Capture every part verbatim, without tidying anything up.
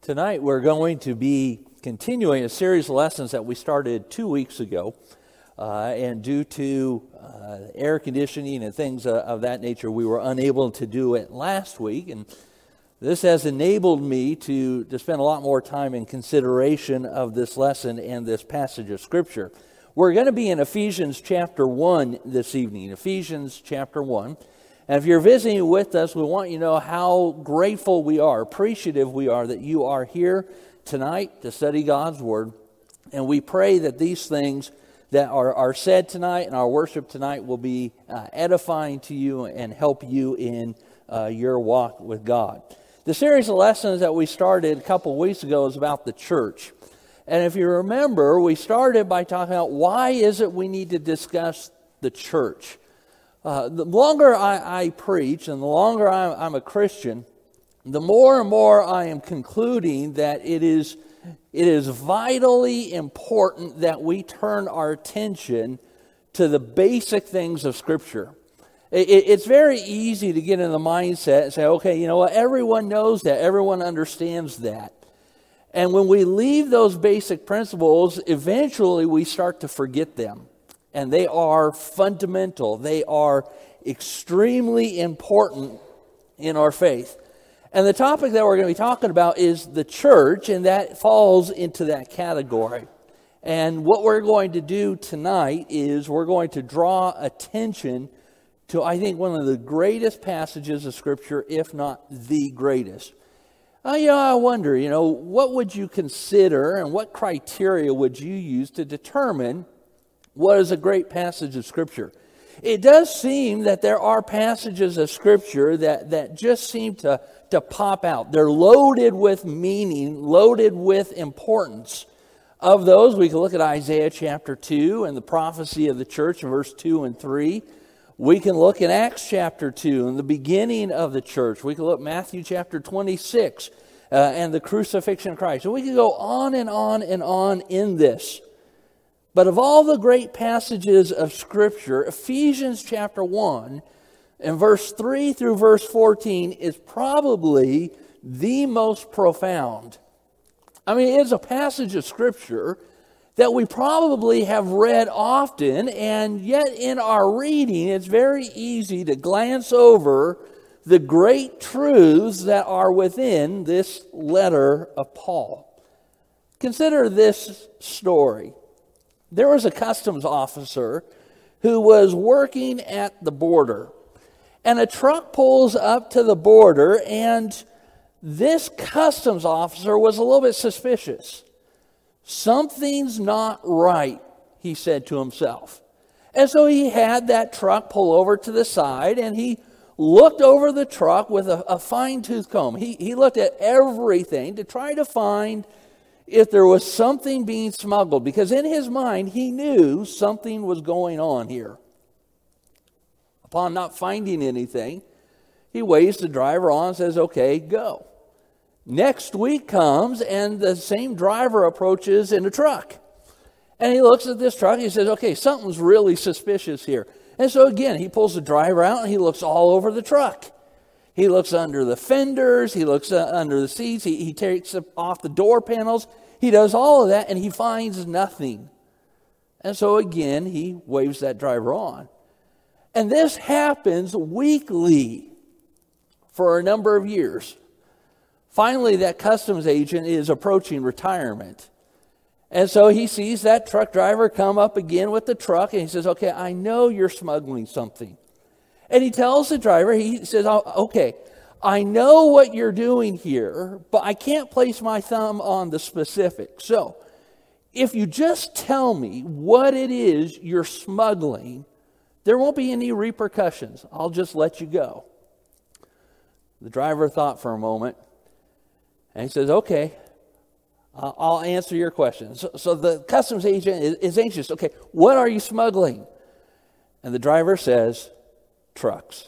Tonight we're going to be continuing a series of lessons that we started two weeks ago. Uh, and due to uh, air conditioning and things uh, of that nature, we were unable to do it last week. And this has enabled me to, to spend a lot more time in consideration of this lesson and this passage of Scripture. We're going to be in Ephesians chapter one this evening. Ephesians chapter one. And if you're visiting with us, we want you to know how grateful we are, appreciative we are that you are here tonight to study God's Word. And we pray that these things that are, are said tonight and our worship tonight will be uh, edifying to you and help you in uh, your walk with God. The series of lessons that we started a couple weeks ago is about the church. And if you remember, we started by talking about why is it we need to discuss the church. Uh, the longer I, I preach and the longer I'm, I'm a Christian, the more and more I am concluding that it is it is vitally important that we turn our attention to the basic things of Scripture. It, it, it's very easy to get in the mindset and say, okay, you know what, everyone knows that, everyone understands that. And when we leave those basic principles, eventually we start to forget them. And they are fundamental. They are extremely important in our faith. And the topic that we're going to be talking about is the church, and that falls into that category. And what we're going to do tonight is we're going to draw attention to, I think, one of the greatest passages of Scripture, if not the greatest. Uh, you know, I wonder, you know, what would you consider and what criteria would you use to determine what is a great passage of Scripture? It does seem that there are passages of Scripture that, that just seem to, to pop out. They're loaded with meaning, loaded with importance. Of those, we can look at Isaiah chapter two and the prophecy of the church in verse two and three. We can look at Acts chapter two and the beginning of the church. We can look at Matthew chapter twenty-six uh, and the crucifixion of Christ. So we can go on and on and on in this. But of all the great passages of Scripture, Ephesians chapter one and verse three through verse fourteen is probably the most profound. I mean, it's a passage of Scripture that we probably have read often, and yet in our reading, it's very easy to glance over the great truths that are within this letter of Paul. Consider this story. There was a customs officer who was working at the border. And a truck pulls up to the border, and this customs officer was a little bit suspicious. Something's not right, he said to himself. And so he had that truck pull over to the side, and he looked over the truck with a, a fine-tooth comb. He, he looked at everything to try to find if there was something being smuggled, because in his mind he knew something was going on here. Upon not finding anything, he waves the driver on and says, okay, go. Next week comes and the same driver approaches in a truck. And he looks at this truck and he says, okay, something's really suspicious here. And so again, he pulls the driver out and he looks all over the truck. He looks under the fenders, he looks uh, under the seats, he, he takes off the door panels. He does all of that and he finds nothing. And so again, he waves that driver on. And this happens weekly for a number of years. Finally, that customs agent is approaching retirement. And so he sees that truck driver come up again with the truck and he says, okay, I know you're smuggling something. And he tells the driver, he says, oh, okay, I know what you're doing here, but I can't place my thumb on the specifics. So, if you just tell me what it is you're smuggling, there won't be any repercussions. I'll just let you go. The driver thought for a moment, and he says, okay, I'll answer your question. So, so the customs agent is, is anxious. Okay, what are you smuggling? And the driver says, trucks.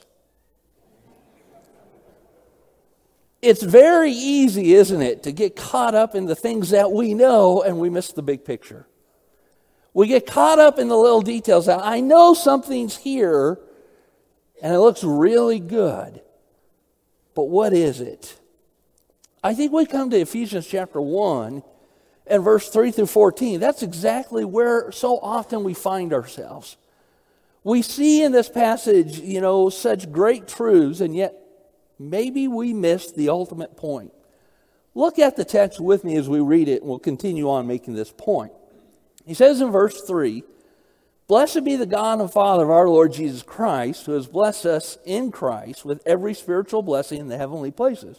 It's very easy, isn't it, to get caught up in the things that we know and we miss the big picture. We get caught up in the little details. I know something's here and it looks really good, but what is it? I think we come to Ephesians chapter one and verse three through fourteen. That's exactly where so often we find ourselves. We see in this passage, you know, such great truths, and yet maybe we missed the ultimate point. Look at the text with me as we read it, and we'll continue on making this point. He says in verse three, "Blessed be the God and Father of our Lord Jesus Christ, who has blessed us in Christ with every spiritual blessing in the heavenly places,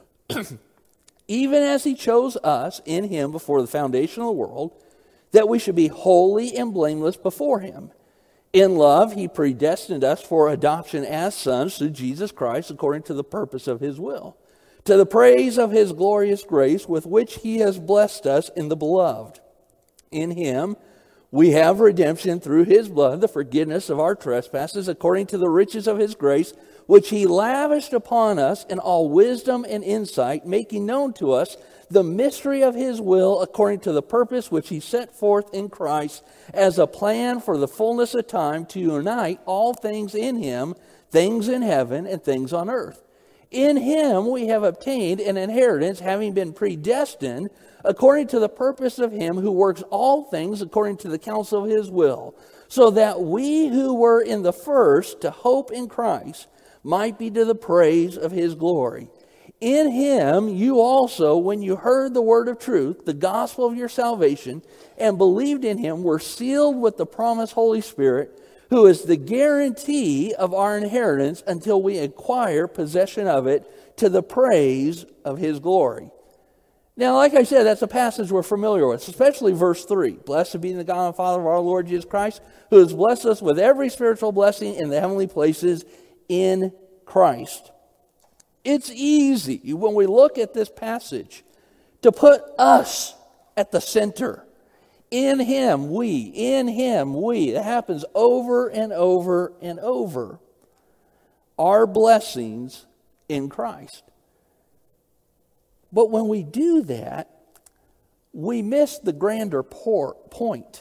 even as he chose us in him before the foundation of the world, that we should be holy and blameless before him. In love, he predestined us for adoption as sons through Jesus Christ, according to the purpose of his will, to the praise of his glorious grace with which he has blessed us in the beloved. In him we have redemption through his blood, the forgiveness of our trespasses, according to the riches of his grace, which he lavished upon us in all wisdom and insight, making known to us the mystery of his will, according to the purpose which he set forth in Christ, as a plan for the fullness of time to unite all things in him, things in heaven and things on earth. In him we have obtained an inheritance, having been predestined according to the purpose of him who works all things according to the counsel of his will, so that we who were in the first to hope in Christ might be to the praise of his glory. In him you also, when you heard the word of truth, the gospel of your salvation, and believed in him, were sealed with the promised Holy Spirit, who is the guarantee of our inheritance until we acquire possession of it, to the praise of his glory." Now, like I said, that's a passage we're familiar with, especially verse three. "Blessed be the God and Father of our Lord Jesus Christ, who has blessed us with every spiritual blessing in the heavenly places in Christ." It's easy when we look at this passage to put us at the center. In him, we. In him, we. It happens over and over and over. Our blessings in Christ. But when we do that, we miss the grander point.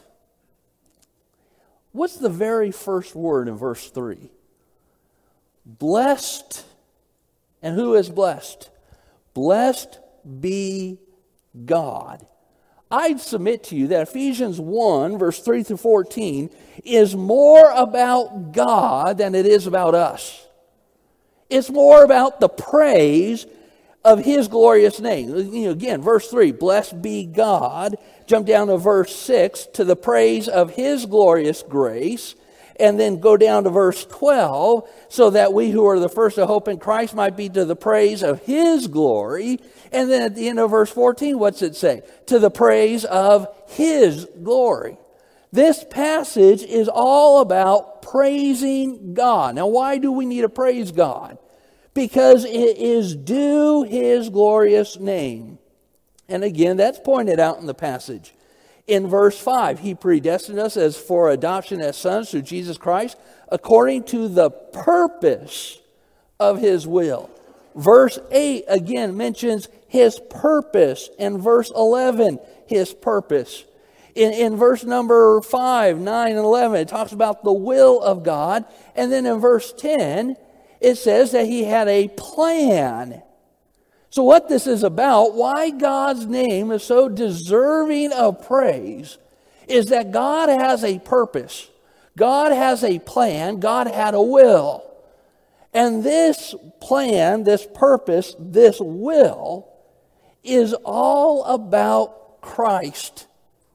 What's the very first word in verse three? Blessed. And who is blessed? Blessed be God. I'd submit to you that Ephesians one, verse three through fourteen, is more about God than it is about us. It's more about the praise of his glorious name. You know, again, verse three, blessed be God. Jump down to verse six, to the praise of his glorious grace. And then go down to verse twelve, so that we who are the first to hope in Christ might be to the praise of his glory. And then at the end of verse fourteen, what's it say? To the praise of his glory. This passage is all about praising God. Now, why do we need to praise God? Because it is due his glorious name. And again, that's pointed out in the passage. In verse five, he predestined us as for adoption as sons through Jesus Christ, according to the purpose of his will. Verse eight again mentions his purpose, and verse eleven, his purpose. In, in verse number five, nine, and eleven, it talks about the will of God. And then in verse ten, it says that he had a plan. So what this is about, why God's name is so deserving of praise, is that God has a purpose. God has a plan. God had a will. And this plan, this purpose, this will is all about Christ.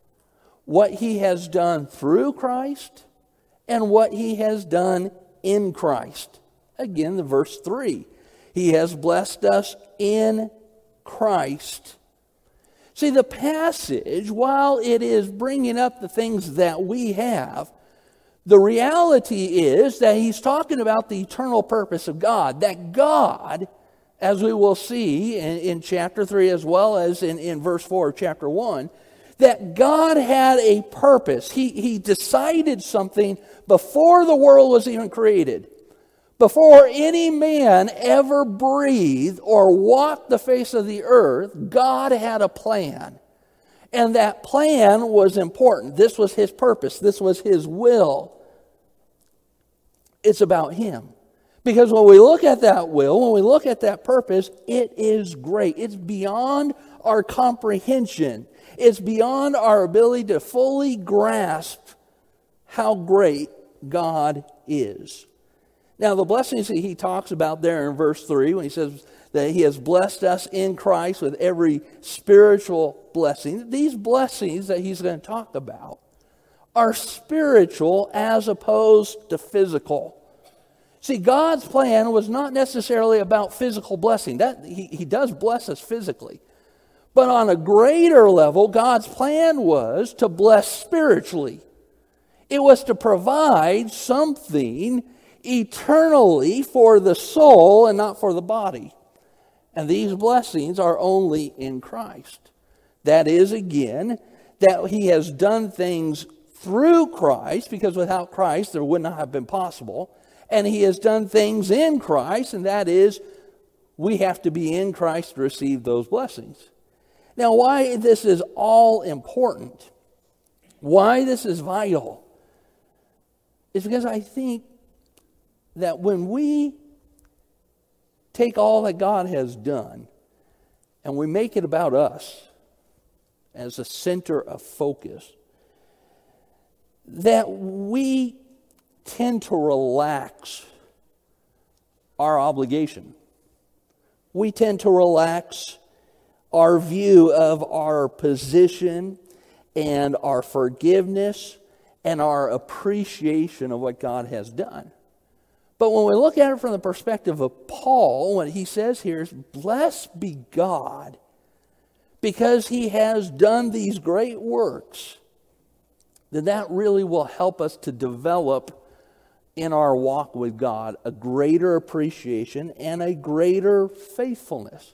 What he has done through Christ and what he has done in Christ. Again, the verse three. He has blessed us in Christ. See, the passage, while it is bringing up the things that we have, the reality is that he's talking about the eternal purpose of God. That God, as we will see in, in chapter three as well as in, in verse four of chapter one, that God had a purpose. He, he decided something before the world was even created. Before any man ever breathed or walked the face of the earth, God had a plan. And that plan was important. This was his purpose. This was his will. It's about him. Because when we look at that will, when we look at that purpose, it is great. It's beyond our comprehension. It's beyond our ability to fully grasp how great God is. Now, the blessings that he talks about there in verse three, when he says that he has blessed us in Christ with every spiritual blessing, these blessings that he's going to talk about are spiritual as opposed to physical. See, God's plan was not necessarily about physical blessing. That he, he does bless us physically. But on a greater level, God's plan was to bless spiritually. It was to provide something eternally for the soul and not for the body. And these blessings are only in Christ. That is, again, that he has done things through Christ, because without Christ there would not have been possible. And he has done things in Christ, and that is, we have to be in Christ to receive those blessings. Now, why this is all important, why this is vital, is because I think that when we take all that God has done and we make it about us as a center of focus, that we tend to relax our obligation. We tend to relax our view of our position and our forgiveness and our appreciation of what God has done. But when we look at it from the perspective of Paul, what he says here is, blessed be God, because he has done these great works, then that really will help us to develop in our walk with God a greater appreciation and a greater faithfulness.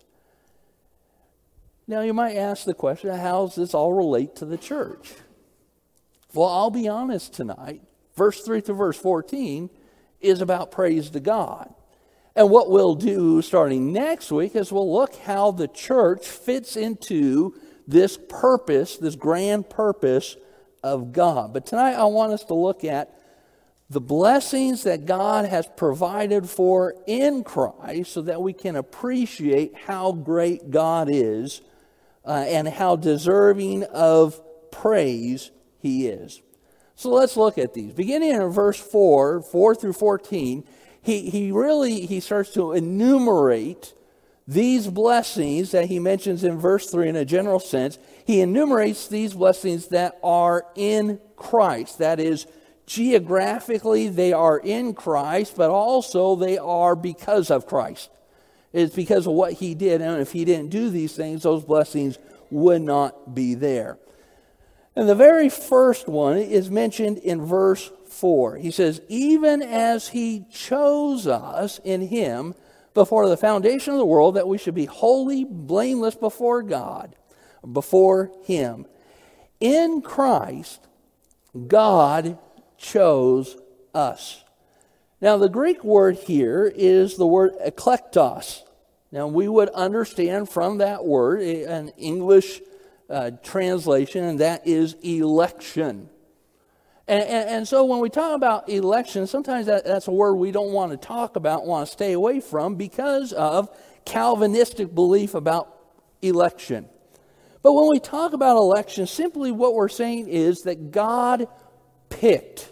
Now, you might ask the question, how does this all relate to the church? Well, I'll be honest tonight. Verse three to verse fourteen is about praise to God. And what we'll do starting next week is we'll look how the church fits into this purpose, this grand purpose of God. But tonight I want us to look at the blessings that God has provided for in Christ so that we can appreciate how great God is uh, and how deserving of praise he is. So let's look at these. Beginning in verse four, four through fourteen, he, he really he starts to enumerate these blessings that he mentions in verse three in a general sense. He enumerates these blessings that are in Christ. That is, geographically they are in Christ, but also they are because of Christ. It's because of what he did, and if he didn't do these things, those blessings would not be there. And the very first one is mentioned in verse four. He says, even as he chose us in him before the foundation of the world, that we should be holy, blameless before God, before him. In Christ, God chose us. Now, the Greek word here is the word eklektos. Now, we would understand from that word an English Uh, translation, and that is election. And, and, and so when we talk about election, sometimes that, that's a word we don't want to talk about, want to stay away from because of Calvinistic belief about election. But when we talk about election, simply what we're saying is that God picked.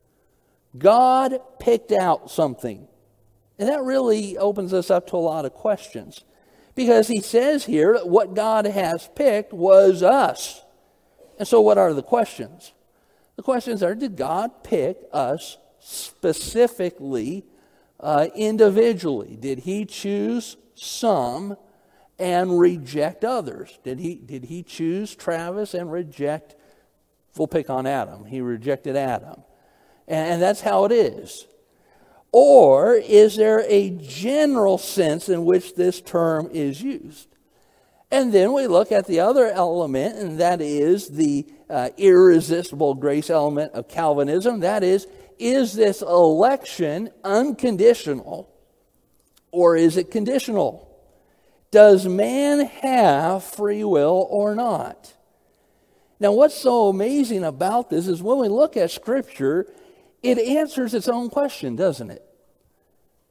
God picked out something. And that really opens us up to a lot of questions. Because he says here that what God has picked was us. And so what are the questions? The questions are, did God pick us specifically, uh, individually? Did he choose some and reject others? Did he, did he choose Travis and reject, we'll pick on Adam. He rejected Adam. And, and that's how it is. Or is there a general sense in which this term is used? And then we look at the other element, and that is the uh, irresistible grace element of Calvinism. That is, is this election unconditional or is it conditional? Does man have free will or not? Now, what's so amazing about this is when we look at Scripture, it answers its own question, doesn't it?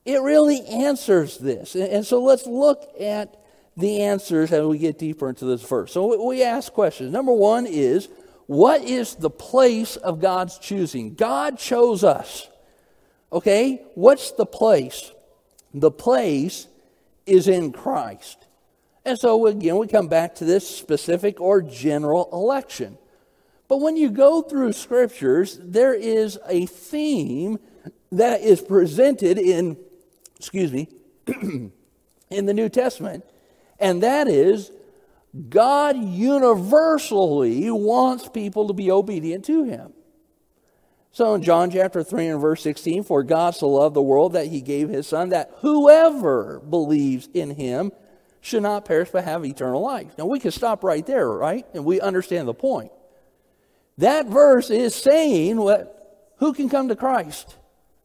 it really answers this. And so let's look at the answers as we get deeper into this verse. So we ask questions. Number one is, what is the place of God's choosing? God chose us. Okay? What's the place? The place is in Christ. And so again, we come back to this specific or general election. But when you go through scriptures, there is a theme that is presented in, excuse me, in the New Testament. And that is, God universally wants people to be obedient to him. So in John chapter three and verse sixteen, for God so loved the world that he gave his son, that whoever believes in him should not perish but have eternal life. Now we can stop right there, right? And we understand the point. That verse is saying what? Who can come to Christ?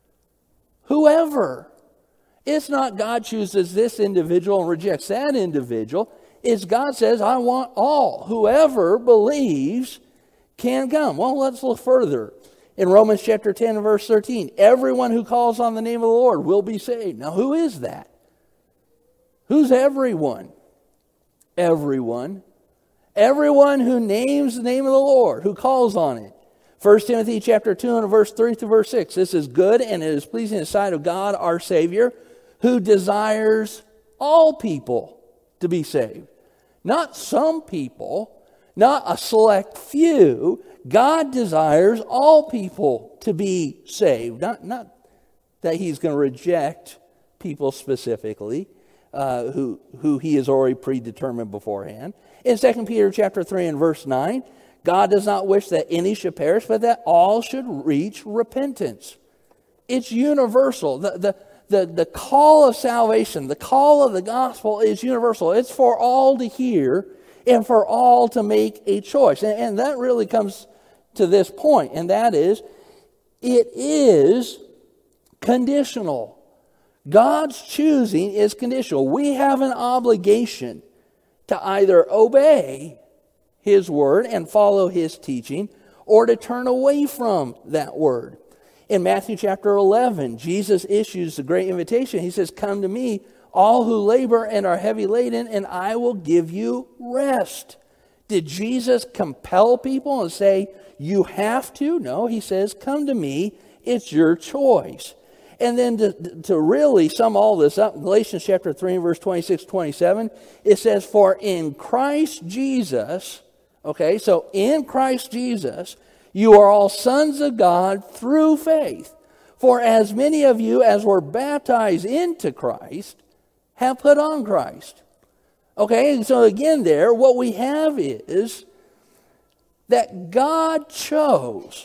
Whoever. It's not God chooses this individual and rejects that individual. It's God says, I want all. Whoever believes can come. Well, let's look further. In Romans chapter ten and verse thirteen, everyone who calls on the name of the Lord will be saved. Now, who is that? Who's everyone? Everyone. Everyone who names the name of the Lord, who calls on it. First Timothy chapter two and verse three to verse six. This is good and it is pleasing in the sight of God our Savior, who desires all people to be saved. Not some people, not a select few. God desires all people to be saved. Not, not that he's going to reject people specifically uh, who, who he has already predetermined beforehand. In Second Peter chapter three and verse nine, God does not wish that any should perish, but that all should reach repentance. It's universal. The, the, the, the call of salvation, the call of the gospel is universal. It's for all to hear and for all to make a choice. And, and that really comes to this point, and that is, it is conditional. God's choosing is conditional. We have an obligation to either obey his word and follow his teaching, or to turn away from that word. In Matthew chapter eleven, Jesus issues the great invitation. He says, come to me, all who labor and are heavy laden, and I will give you rest. Did Jesus compel people and say, you have to? No, he says, come to me, it's your choice. And then to, to really sum all this up, Galatians chapter three, verse twenty-six, twenty-seven, it says, for in Christ Jesus, okay, so in Christ Jesus, you are all sons of God through faith. For as many of you as were baptized into Christ have put on Christ. Okay, and so again there, what we have is that God chose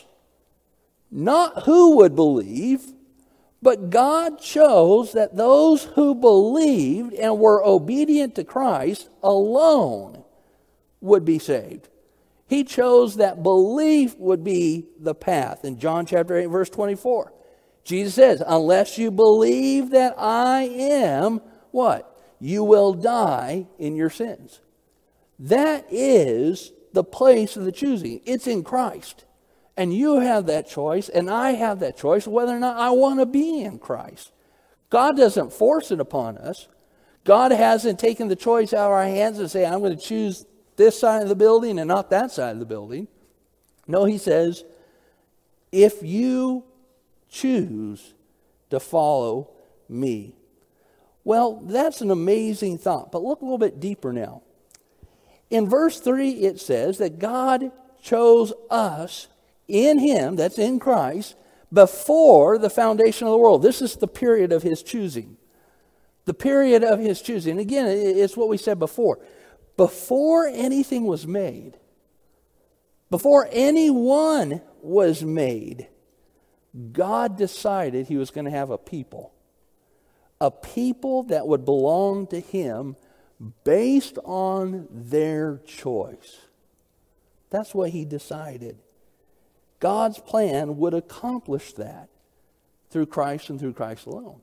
not who would believe, but God chose that those who believed and were obedient to Christ alone would be saved. He chose that belief would be the path. In John chapter eight, verse twenty-four, Jesus says, unless you believe that I am, what? You will die in your sins. That is the place of the choosing. It's in Christ. And you have that choice, and I have that choice, whether or not I want to be in Christ. God doesn't force it upon us. God hasn't taken the choice out of our hands and say, I'm going to choose this side of the building and not that side of the building. No, he says, if you choose to follow me. Well, that's an amazing thought, but look a little bit deeper now. In verse three, it says that God chose us in him, that's in Christ, before the foundation of the world. This is the period of his choosing. The period of his choosing. Again, it's what we said before. Before anything was made, before anyone was made, God decided he was going to have a people. A people that would belong to him based on their choice. That's what he decided. God's plan would accomplish that through Christ and through Christ alone.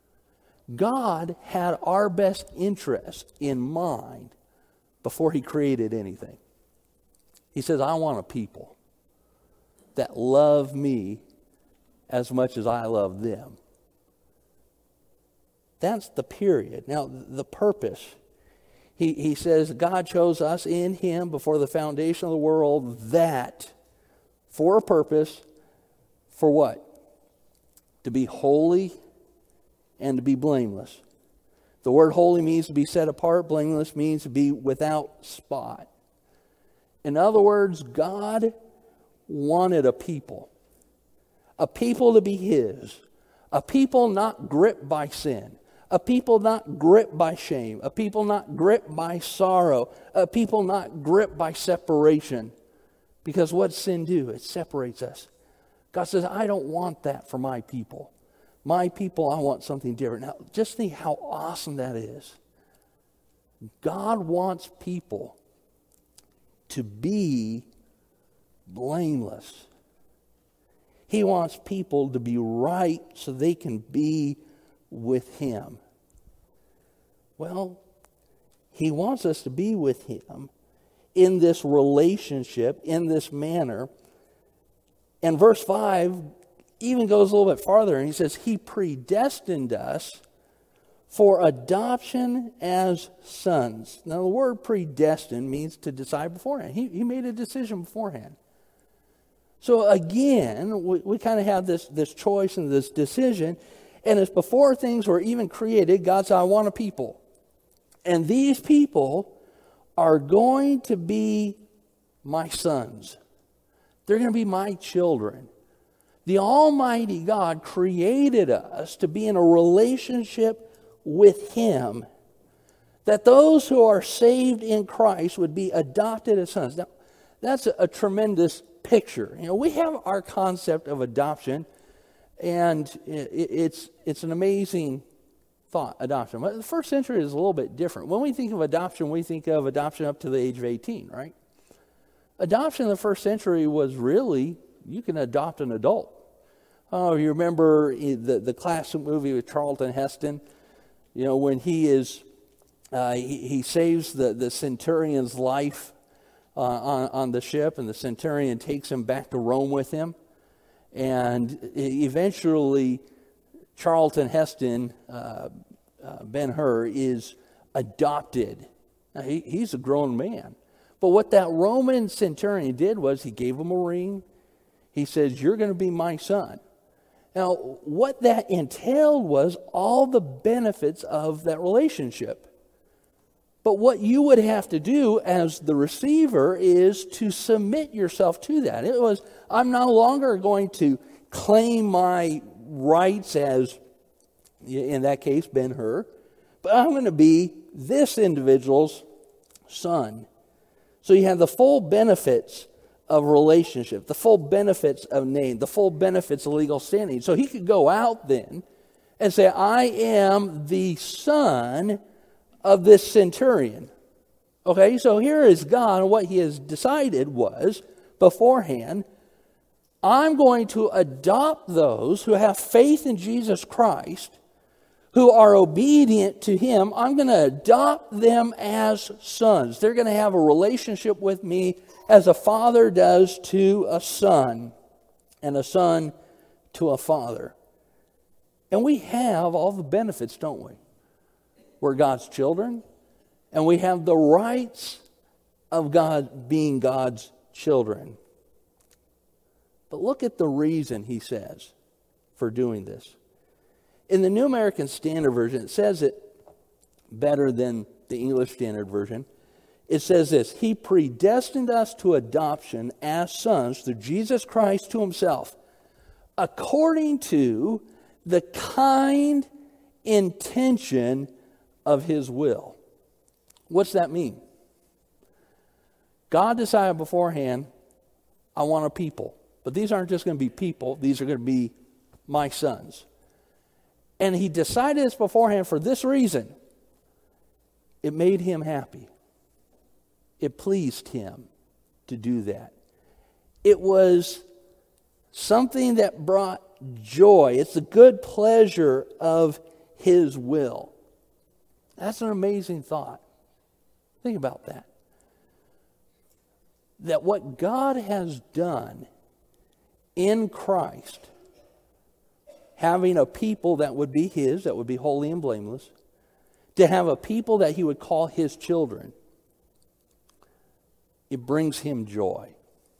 God had our best interest in mind before he created anything. He says, I want a people that love me as much as I love them. That's the period. Now, the purpose. He, he says, God chose us in him before the foundation of the world, that for a purpose, for what? To be holy and to be blameless. The word holy means to be set apart. Blameless means to be without spot. In other words, God wanted a people. A people to be his. A people not gripped by sin. A people not gripped by shame. A people not gripped by sorrow. A people not gripped by separation. Because what does sin do? It separates us. God says, I don't want that for my people. My people, I want something different. Now, just think how awesome that is. God wants people to be blameless. He wants people to be right so they can be with him. Well, he wants us to be with him in this relationship, in this manner. And verse five even goes a little bit farther, and he says, he predestined us for adoption as sons. Now, the word predestined means to decide beforehand. He, he made a decision beforehand. So again, we, we kind of have this, this choice and this decision. And it's before things were even created, God said, I want a people. And these people are going to be my sons. They're going to be my children. The Almighty God created us to be in a relationship with him, that those who are saved in Christ would be adopted as sons. Now, that's a, a tremendous picture. You know, we have our concept of adoption, and it, it's it's an amazing thought, adoption. But the first century is a little bit different. When we think of adoption, we think of adoption up to the age of eighteen, right? Adoption in the first century was really, you can adopt an adult. Oh, you remember the, the classic movie with Charlton Heston? You know, when he is, uh, he, he saves the, the centurion's life uh, on, on the ship, and the centurion takes him back to Rome with him. And eventually, Charlton Heston, uh, uh, Ben-Hur, is adopted. Now, he, he's a grown man. But what that Roman centurion did was he gave him a ring. He says, you're going to be my son. Now, what that entailed was all the benefits of that relationship. But what you would have to do as the receiver is to submit yourself to that. It was, I'm no longer going to claim my rights as, in that case, Ben-Hur, but I'm going to be this individual's son. So you have the full benefits of relationship, the full benefits of name, the full benefits of legal standing. So he could go out then and say, I am the son of this centurion. Okay, so here is God, and what he has decided was, beforehand, I'm going to adopt those who have faith in Jesus Christ, who are obedient to him. I'm going to adopt them as sons. They're going to have a relationship with me as a father does to a son, and a son to a father. And we have all the benefits, don't we? We're God's children, and we have the rights of God being God's children. But look at the reason, he says, for doing this. In the New American Standard Version, it says it better than the English Standard Version. It says this, he predestined us to adoption as sons through Jesus Christ to himself, according to the kind intention of his will. What's that mean? God decided beforehand, I want a people. But these aren't just going to be people, these are going to be my sons. And he decided this beforehand for this reason. It made him happy. It pleased him to do that. It was something that brought joy. It's the good pleasure of his will. That's an amazing thought. Think about that. That what God has done in Christ having a people that would be his, that would be holy and blameless, to have a people that he would call his children, it brings him joy.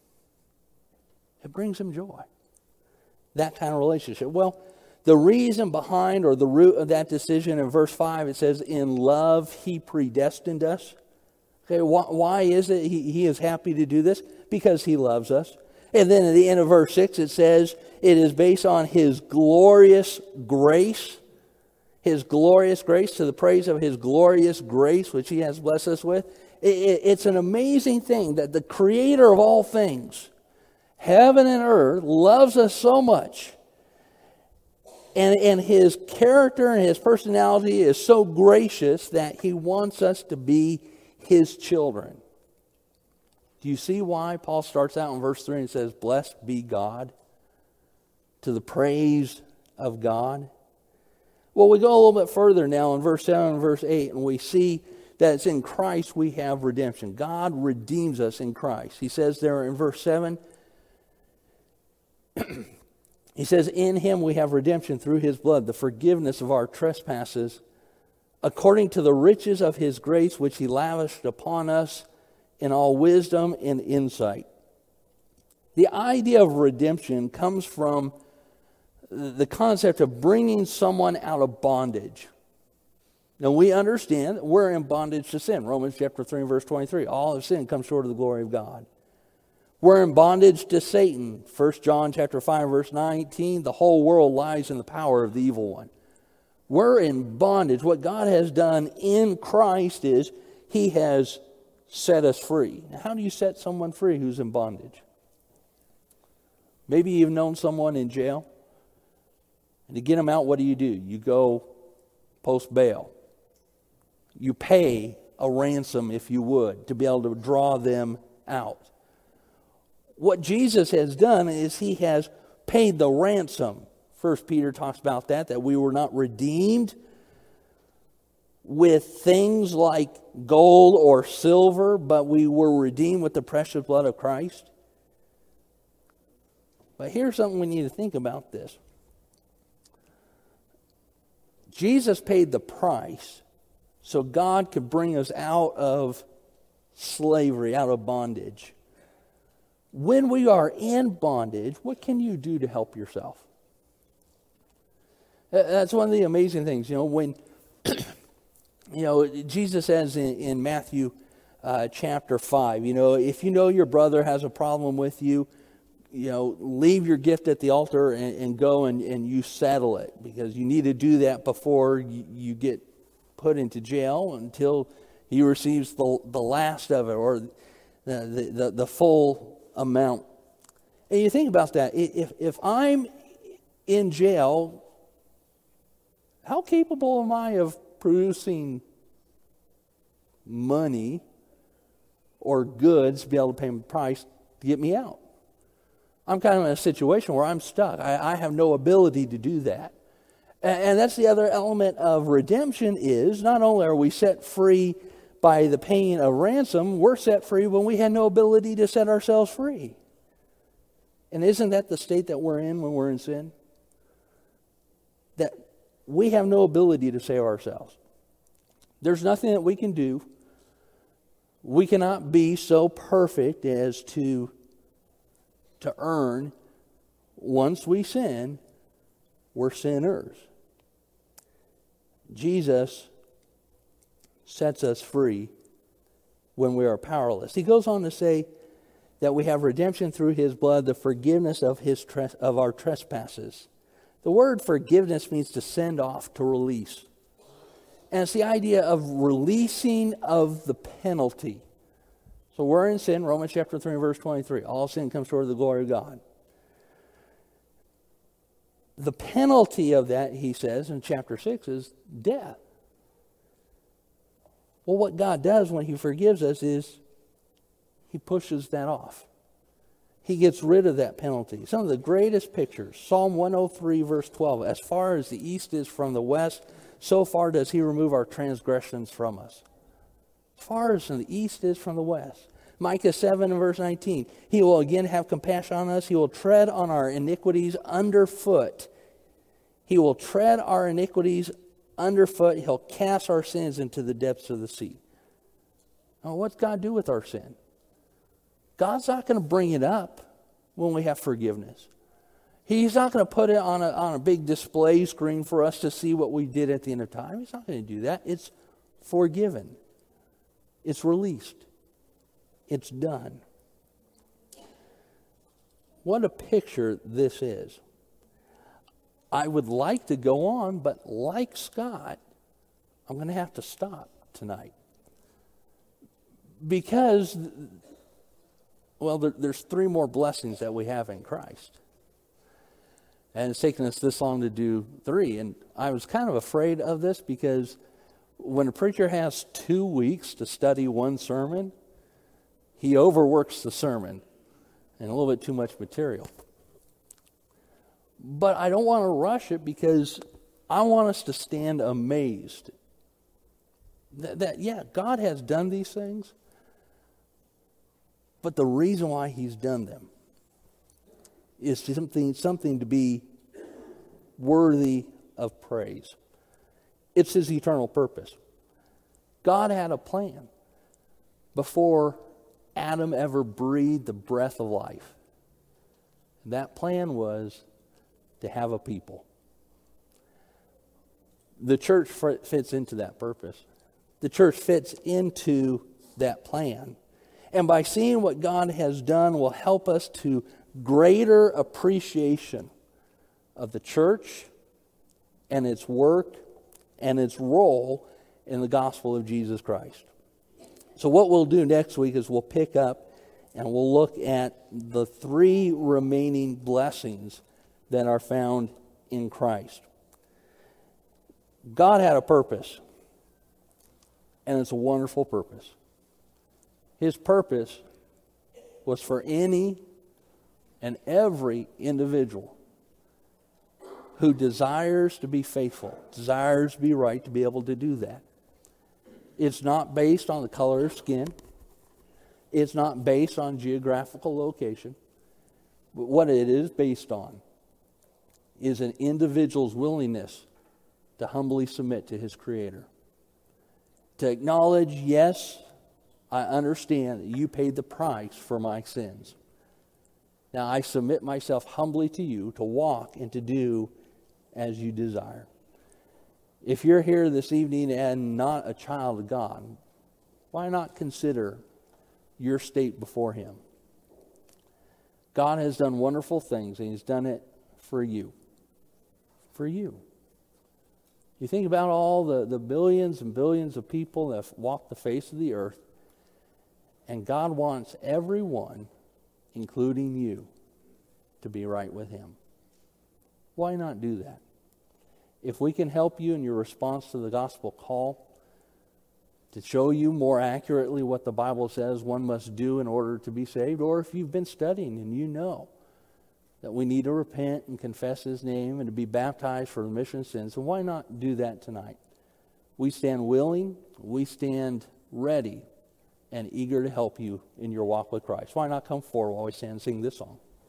It brings him joy. That kind of relationship. Well, the reason behind or the root of that decision in verse five, it says, in love he predestined us. Okay, why, why is it he, he is happy to do this? Because he loves us. And then at the end of verse six, it says, it is based on his glorious grace. His glorious grace, to the praise of his glorious grace, which he has blessed us with. It, it, it's an amazing thing that the creator of all things, heaven and earth, loves us so much. And, and his character and his personality is so gracious that he wants us to be his children. Do you see why Paul starts out in verse three and says, blessed be God, to the praise of God? Well, we go a little bit further now in verse seven and verse eight, and we see that it's in Christ we have redemption. God redeems us in Christ. He says there in verse seven, he says, in him we have redemption through his blood, the forgiveness of our trespasses, according to the riches of his grace, which he lavished upon us in all wisdom and insight. The idea of redemption comes from the concept of bringing someone out of bondage. Now we understand that we're in bondage to sin. Romans chapter three and verse twenty-three. All of sin comes short of the glory of God. We're in bondage to Satan. First John chapter five verse nineteen. The whole world lies in the power of the evil one. We're in bondage. What God has done in Christ is he has set us free. Now, how do you set someone free who's in bondage? Maybe you've known someone in jail. And to get them out, what do you do? You go post bail. You pay a ransom, if you would, to be able to draw them out. What Jesus has done is he has paid the ransom. First Peter talks about that, that we were not redeemed with things like gold or silver, but we were redeemed with the precious blood of Christ. But here's something we need to think about this. Jesus paid the price so God could bring us out of slavery, out of bondage. When we are in bondage, what can you do to help yourself? That's one of the amazing things. You know, when, you know, Jesus says in, in Matthew uh, chapter five, you know, if you know your brother has a problem with you, you know, leave your gift at the altar and, and go and, and you settle it, because you need to do that before you, you get put into jail until he receives the, the last of it, or the, the, the full amount. And you think about that. If, if I'm in jail, how capable am I of producing money or goods to be able to pay the price to get me out? I'm kind of in a situation where I'm stuck. I, I have no ability to do that. And, and that's the other element of redemption, is not only are we set free by the paying of ransom, we're set free when we had no ability to set ourselves free. And isn't that the state that we're in when we're in sin? That we have no ability to save ourselves. There's nothing that we can do. We cannot be so perfect as to to earn. Once we sin, we're sinners. Jesus sets us free when we are powerless. He goes on to say that we have redemption through his blood, the forgiveness of his tres- of our trespasses. The word forgiveness means to send off, to release. And it's the idea of releasing of the penalty. So we're in sin, Romans chapter three, verse twenty-three. All sin comes short of the glory of God. The penalty of that, he says in chapter six, is death. Well, what God does when he forgives us is he pushes that off. He gets rid of that penalty. Some of the greatest pictures, Psalm one oh three, verse twelve, as far as the east is from the west, so far does he remove our transgressions from us. As far as the east is from the west. Micah seven and verse nineteen. He will again have compassion on us. He will tread on our iniquities underfoot. He will tread our iniquities underfoot. He'll cast our sins into the depths of the sea. Now, what's God do with our sin? God's not going to bring it up when we have forgiveness. He's not going to put it on a, on a big display screen for us to see what we did at the end of time. He's not going to do that. It's forgiven. It's released. It's done. What a picture this is. I would like to go on, but like Scott, I'm going to have to stop tonight. Because, well, there, there's three more blessings that we have in Christ. And it's taken us this long to do three. And I was kind of afraid of this because when a preacher has two weeks to study one sermon, he overworks the sermon and a little bit too much material. But I don't want to rush it because I want us to stand amazed that, that, yeah, God has done these things, but the reason why he's done them is something, something to be worthy of praise. It's his eternal purpose. God had a plan before Adam ever breathed the breath of life. That plan was to have a people. The church fits into that purpose. The church fits into that plan. And by seeing what God has done will help us to greater appreciation of the church and its work and its role in the gospel of Jesus Christ. So what we'll do next week is we'll pick up and we'll look at the three remaining blessings that are found in Christ. God had a purpose, and it's a wonderful purpose. His purpose was for any and every individual who desires to be faithful, desires to be right, to be able to do that. It's not based on the color of skin. It's not based on geographical location. But what it is based on is an individual's willingness to humbly submit to his Creator. To acknowledge, yes, I understand that you paid the price for my sins. Now I submit myself humbly to you to walk and to do as you desire. If you're here this evening and not a child of God, why not consider your state before him? God has done wonderful things, and he's done it for you. For you. You think about all the, the billions and billions of people that have walked the face of the earth, and God wants everyone, including you, to be right with him. Why not do that? If we can help you in your response to the gospel call, to show you more accurately what the Bible says one must do in order to be saved, or if you've been studying and you know that we need to repent and confess his name and to be baptized for the remission of sins, and why not do that tonight? We stand willing, we stand ready and eager to help you in your walk with Christ. Why not come forward while we stand and sing this song?